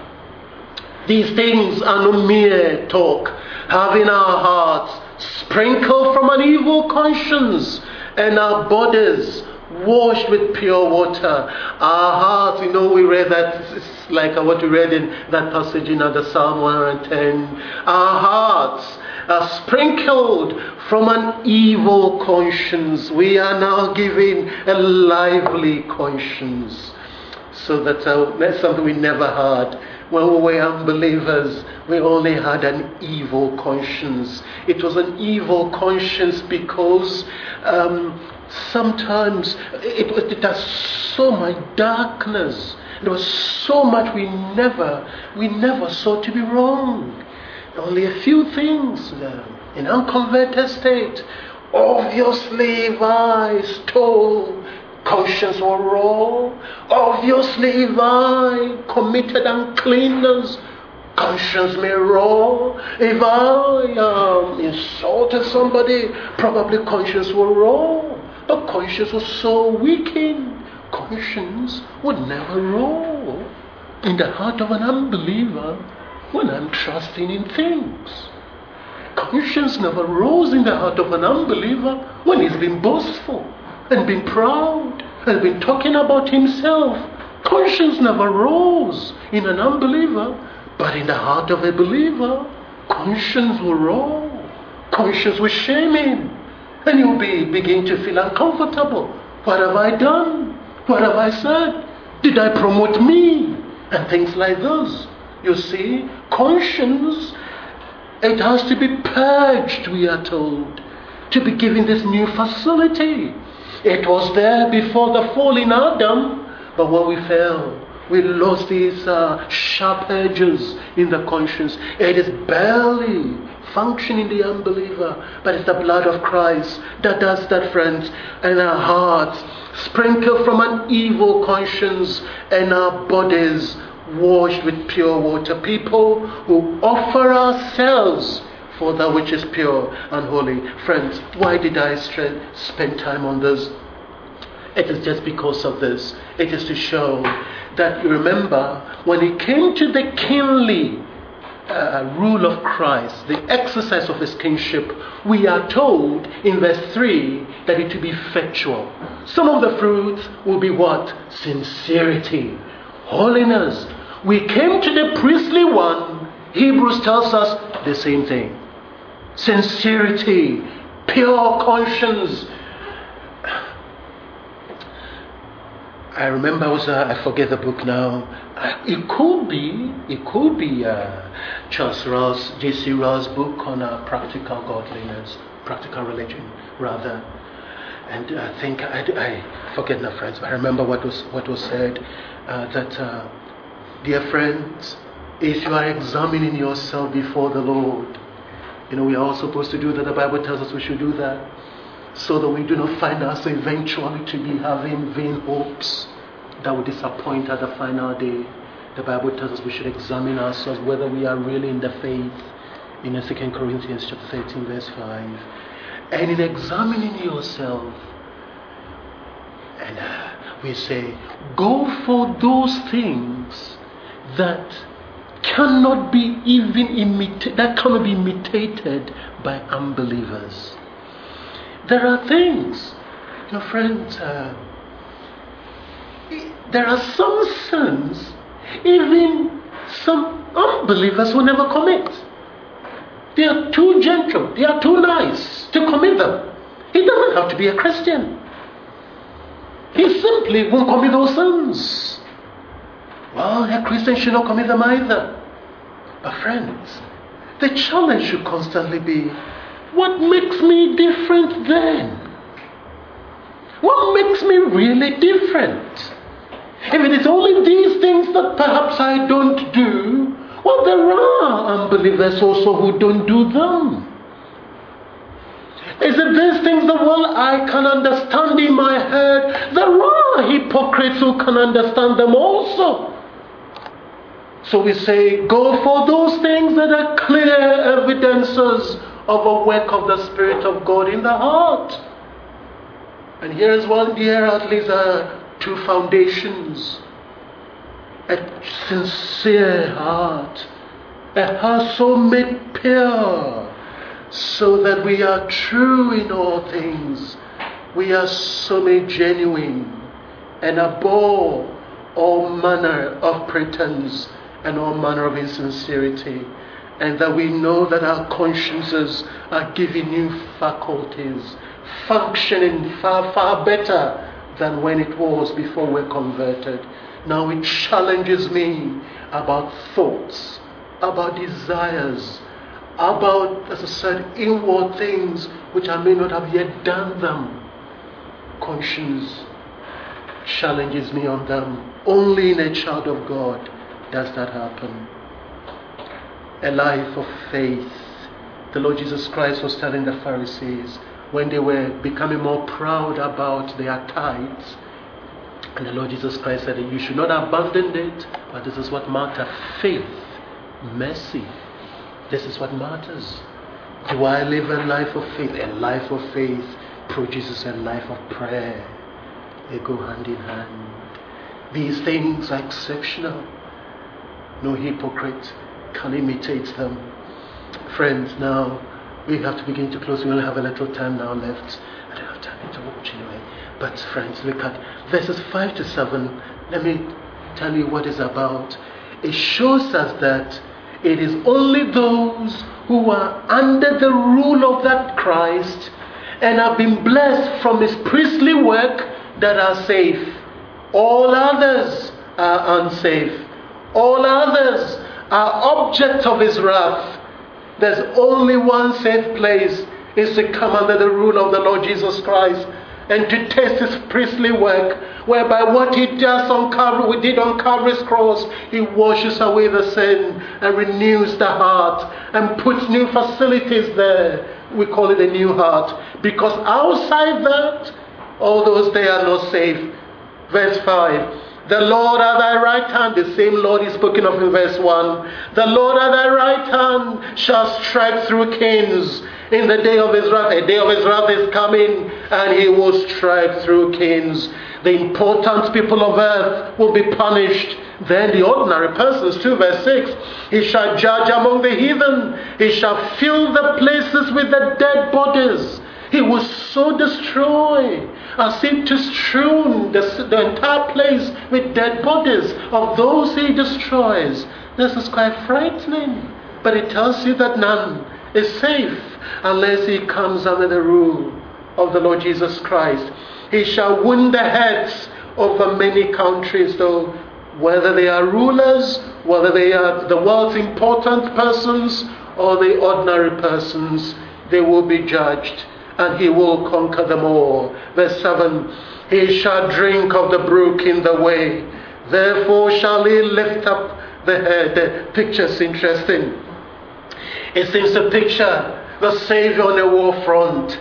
these things are no mere talk. Having our hearts sprinkled from an evil conscience and our bodies washed with pure water. Our hearts, you know, we read that, it's like what we read in that passage in the Psalm one hundred ten. Our hearts are sprinkled from an evil conscience. We are now given a lively conscience. So that uh, that's something we never had. When we were unbelievers, we only had an evil conscience. It was an evil conscience because um, sometimes it, it, it has so much darkness. There was so much we never, we never saw to be wrong. Only a few things uh, in unconverted state. Obviously, if I stole, conscience was raw. Obviously, if I committed uncleanness, conscience may raw. If I um, insulted somebody, probably conscience was raw. But conscience was so weakened. Conscience would never roll in the heart of an unbeliever when I'm trusting in things. Conscience never rose in the heart of an unbeliever when he's been boastful and been proud and been talking about himself. Conscience never rose in an unbeliever, but in the heart of a believer, conscience will roll. Conscience will shame him, and you'll be begin to feel uncomfortable. What have I done? What have I said? Did I promote me? And things like those. You see, conscience, it has to be purged, we are told, to be given this new facility. It was there before the fall in Adam, but when we fell, we lost these uh, sharp edges in the conscience. It is barely functioning in the unbeliever, but it's the blood of Christ that does that, friends. And our hearts sprinkled from an evil conscience and our bodies washed with pure water. People who offer ourselves for that which is pure and holy. Friends, why did I spend time on this? It is just because of this. It is to show that, you remember, when it came to the kingly uh, rule of Christ, the exercise of his kingship, we are told in verse three that it will be effectual. Some of the fruits will be what? Sincerity, holiness. We came to the priestly one. Hebrews tells us the same thing. Sincerity, pure conscience. I remember, I was, uh, I forget the book now. Uh, it could be, it could be uh, Charles Ross, J C Ross' book on uh, practical godliness, practical religion, rather. And I think I, I forget now, friends. But I remember what was what was said uh, that, uh, dear friends, if you are examining yourself before the Lord, you know we are all supposed to do that. The Bible tells us we should do that, so that we do not find ourselves eventually to be having vain hopes that will disappoint at the final day. The Bible tells us we should examine ourselves whether we are really in the faith, in Second Corinthians chapter thirteen verse five. And in examining yourself, and uh, we say, go for those things that cannot be even imitated, that cannot be imitated by unbelievers. There are things, you know, friends, uh, there are some sins even some unbelievers will never commit. They are too gentle, they are too nice to commit them. He doesn't have to be a Christian. He simply won't commit those sins. Well, a Christian should not commit them either. But friends, the challenge should constantly be, what makes me different then? What makes me really different? If it is only these things that perhaps I don't do, well, there are unbelievers also who don't do them. Is it these things the world I can understand in my head? There are hypocrites who can understand them also. So we say, go for those things that are clear evidences of a work of the Spirit of God in the heart. And here is one, here at least are two foundations. A sincere heart, a heart so made pure, so that we are true in all things. We are so made genuine, and above all manner of pretense and all manner of insincerity. And that we know that our consciences are giving new faculties, functioning far, far better than when it was before we're converted. Now it challenges me about thoughts, about desires, about, as I said, inward things which I may not have yet done them. Conscience challenges me on them. Only in a child of God does that happen. A life of faith. The Lord Jesus Christ was telling the Pharisees when they were becoming more proud about their tithes. And the Lord Jesus Christ said, you should not abandon it, but this is what matters. Faith, mercy. This is what matters. Do I live a life of faith? A life of faith produces a life of prayer. They go hand in hand. These things are exceptional. No hypocrite can imitate them. Friends, now we have to begin to close. We only have a little time now left. I don't have time to watch anyway. But friends, look at verses five to seven. Let me tell you what it's about. It shows us that it is only those who are under the rule of that Christ and have been blessed from his priestly work that are safe. All others are unsafe. All others are objects of his wrath. There's only one safe place, is to come under the rule of the Lord Jesus Christ and to taste his priestly work, whereby what he does on Calvary, we did on Calvary's cross, he washes away the sin and renews the heart and puts new facilities there. We call it a new heart, because outside that, all those they are not safe. Verse five. The Lord at thy right hand, the same Lord is spoken of in verse one. The Lord at thy right hand shall strike through kings in the day of his wrath. A day of his wrath is coming, and he will strike through kings. The important people of earth will be punished. Then the ordinary persons, too, verse six. He shall judge among the heathen. He shall fill the places with the dead bodies. He will so destroy, as if to strewn the, the entire place with dead bodies of those he destroys. This is quite frightening. But it tells you that none is safe unless he comes under the rule of the Lord Jesus Christ. He shall wound the heads over many countries, though, whether they are rulers, whether they are the world's important persons or the ordinary persons, they will be judged. And he will conquer them all. Verse seven. He shall drink of the brook in the way. Therefore shall he lift up the head. The picture's interesting. It seems to picture the Savior on a war front.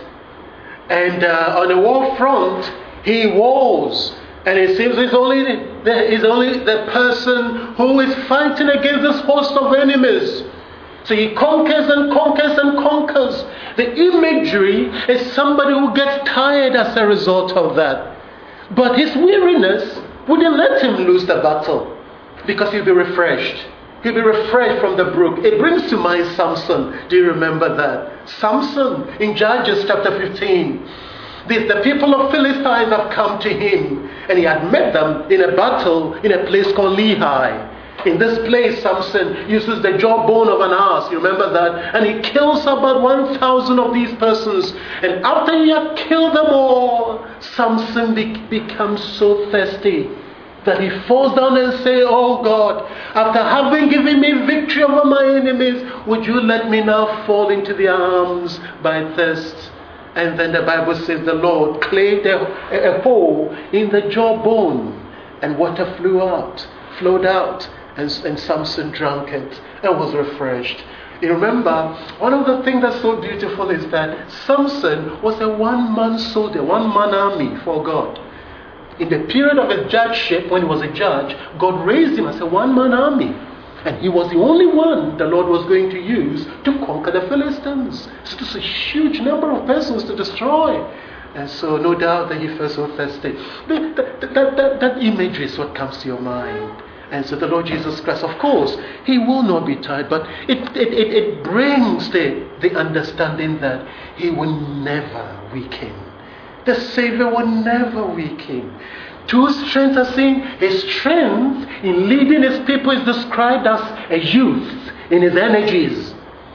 And uh, on a war front, he wars. And it seems it's only the, it's only the person who is fighting against this host of enemies. So he conquers and conquers and conquers. The imagery is somebody who gets tired as a result of that. But his weariness wouldn't let him lose the battle, because he'll be refreshed. He'll be refreshed from the brook. It brings to mind Samson. Do you remember that? Samson in Judges chapter fifteen. The, the people of Philistines have come to him, and he had met them in a battle in a place called Lehi. In this place, Samson uses the jawbone of an ass. You remember that? And he kills about one thousand of these persons. And after he had killed them all, Samson be- becomes so thirsty that he falls down and says, oh God, after having given me victory over my enemies, would you let me now fall into the arms by thirst? And then the Bible says the Lord clave a, a hole in the jawbone. and water flew out, flowed out, and, and Samson drank it and was refreshed. You remember, one of the things that's so beautiful is that Samson was a one-man soldier, one-man army for God. In the period of his judgeship, when he was a judge, God raised him as a one-man army. And he was the only one the Lord was going to use to conquer the Philistines. So it was a huge number of persons to destroy. And so no doubt that he felt so thirsty. That, that, that, that, that imagery is what comes to your mind. And so the Lord Jesus Christ, of course, he will not be tired, but it, it, it, it brings the, the understanding that he will never weaken. The Savior will never weaken. Two strengths are seen. His strength in leading his people is described as a youth in his energies.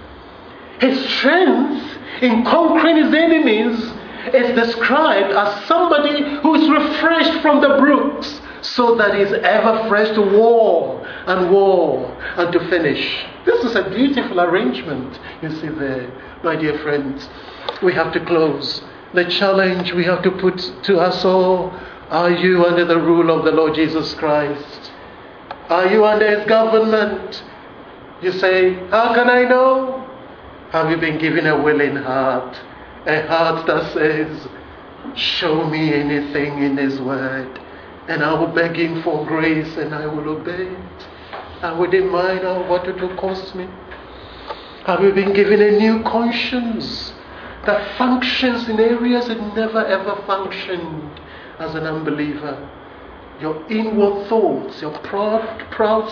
His strength in conquering his enemies is described as somebody who is refreshed from the brooks, so that he is ever fresh to war and war and to finish. This is a beautiful arrangement, you see there, my dear friends. We have to close. The challenge we have to put to us all: are you under the rule of the Lord Jesus Christ? Are you under his government? You say, how can I know? Have you been given a willing heart? A heart that says, show me anything in his word, and I will beg him for grace and I will obey it. I wouldn't mind what it will cost me. Have you been given a new conscience that functions in areas it never ever functioned as an unbeliever? Your inward thoughts, your proud, proud,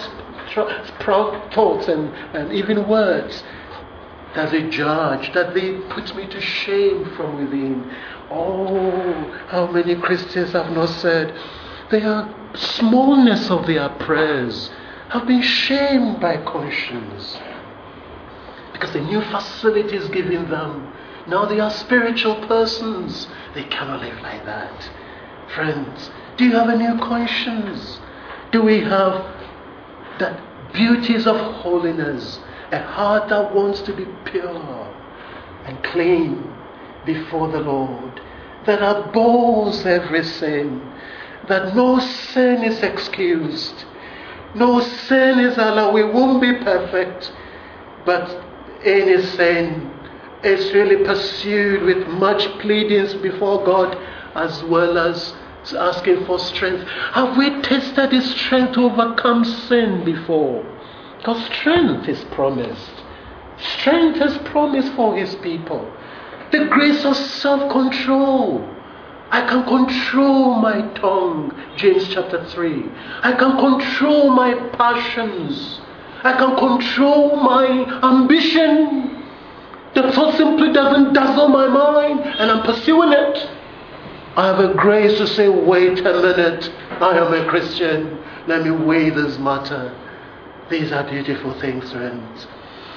proud thoughts and, and even words, does it judge? That they put me to shame from within? Oh, how many Christians have not said their smallness of their prayers have been shamed by conscience, because the new facilities given them. Now they are spiritual persons. They cannot live like that. Friends, do you have a new conscience? Do we have the beauties of holiness? A heart that wants to be pure and clean before the Lord, that abhors every sin, that no sin is excused, no sin is allowed. We won't be perfect, but any sin is really pursued with much pleadings before God, as well as asking for strength. Have we tasted His strength to overcome sin before? Because strength is promised. Strength is promised for His people. The grace of self-control. I can control my tongue, James chapter three. I can control my passions. I can control my ambition. The thought simply doesn't dazzle my mind, and I'm pursuing it. I have a grace to say, wait a minute, I am a Christian. Let me weigh this matter. These are beautiful things, friends.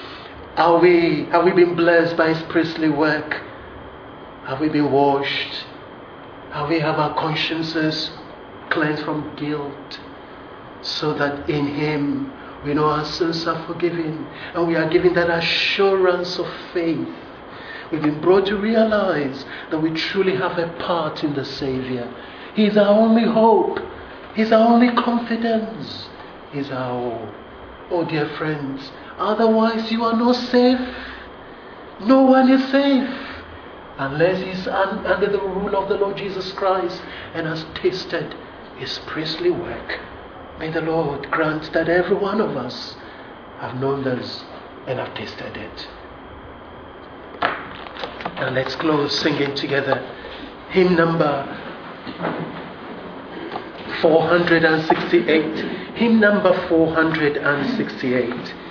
Are we, have we been blessed by His priestly work? Have we been washed? Have we have our consciences cleansed from guilt, so that in Him we know our sins are forgiven, and we are given that assurance of faith. We've been brought to realize that we truly have a part in the Savior. He's our only hope. He's our only confidence. He's our all. Oh dear friends, otherwise you are not safe. No one is safe unless he's un- under the rule of the Lord Jesus Christ and has tasted His priestly work. May the Lord grant that every one of us have known this and have tasted it. And let's close singing together hymn number four hundred sixty-eight. Hymn number four hundred sixty-eight.